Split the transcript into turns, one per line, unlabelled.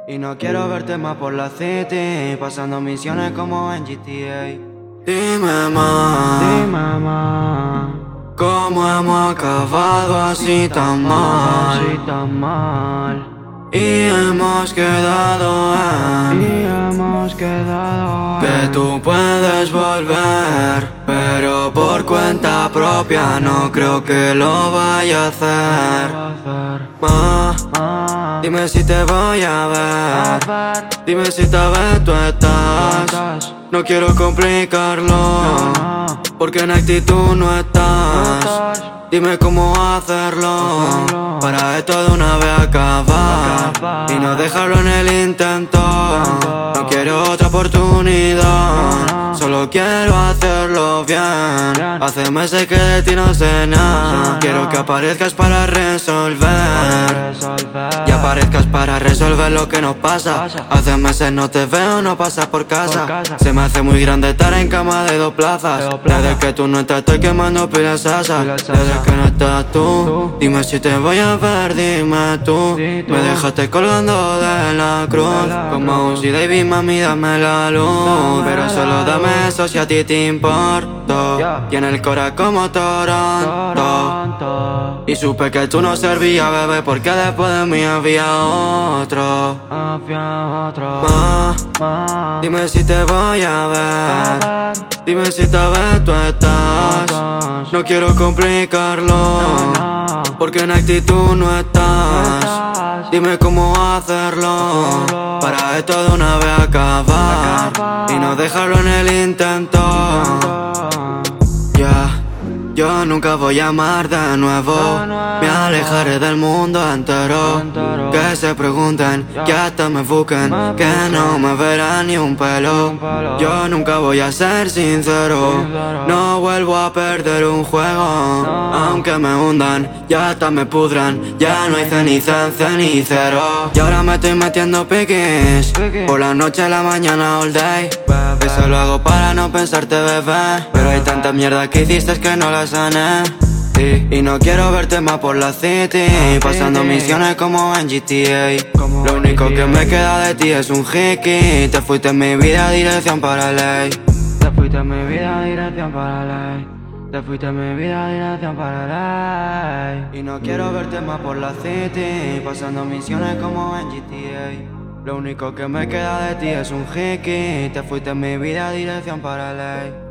Y no quiero verte más por la city, pasando misiones como en GTA. Dime más, ¿cómo hemos acabado así tan mal? Y hemos quedado que tú puedes volver, pero por cuenta propia no creo que lo vaya a hacer. Dime si te voy a ver, dime si esta vez tú estás. No quiero complicarlo, porque en actitud no estás. Dime cómo hacerlo, para esto de una vez acabar y no dejarlo en el intento. No quiero otra oportunidad, solo quiero hacerlo bien. Hace meses que de ti no sé nada, quiero que aparezcas para resolver. Y aparezcas para resolver lo que nos pasa. Hace meses no te veo, no pasas por casa. Se me hace muy grande estar en cama de 2 plazas. Desde que tú no estás estoy quemando pilas asas. Desde que no estás tú, dime si te voy a ver, dime tú. Me dejaste colgando de la cruz, como Uzi Davis, mami dame la luz. Pero solo dame eso si a ti te importo, y en el cora como Toronto. Y supe que tú no servías, bebé, porque después de mí había otro. Dime si te voy a ver, dime si esta vez tú estás. No quiero complicarlo, porque en actitud no estás. Dime cómo hacerlo, para esto de una vez acabar y no dejarlo en el intento. Yo nunca voy a amar de nuevo, me alejaré del mundo entero. Que se pregunten, que hasta me busquen, que no me verán ni un pelo. Yo nunca voy a ser sincero, no vuelvo a perder un juego. Aunque me hundan, ya hasta me pudran, ya no hay ceniza en cenicero. Y ahora me estoy metiendo piquis, por la noche a la mañana all day. Eso lo hago para no pensarte, bebé, pero hay tanta mierda que hiciste que no la sané. Y no quiero verte más por la city, pasando misiones como en GTA. Lo único que me queda de ti es un hickey. Te fuiste en mi vida, dirección para ley. Te fuiste en mi vida, dirección para ley. Te fuiste en mi vida, dirección para ley. Y no quiero verte más por la city, pasando misiones como en GTA. Lo único que me queda de ti es un hickey. Te fuiste en mi vida, dirección para ley.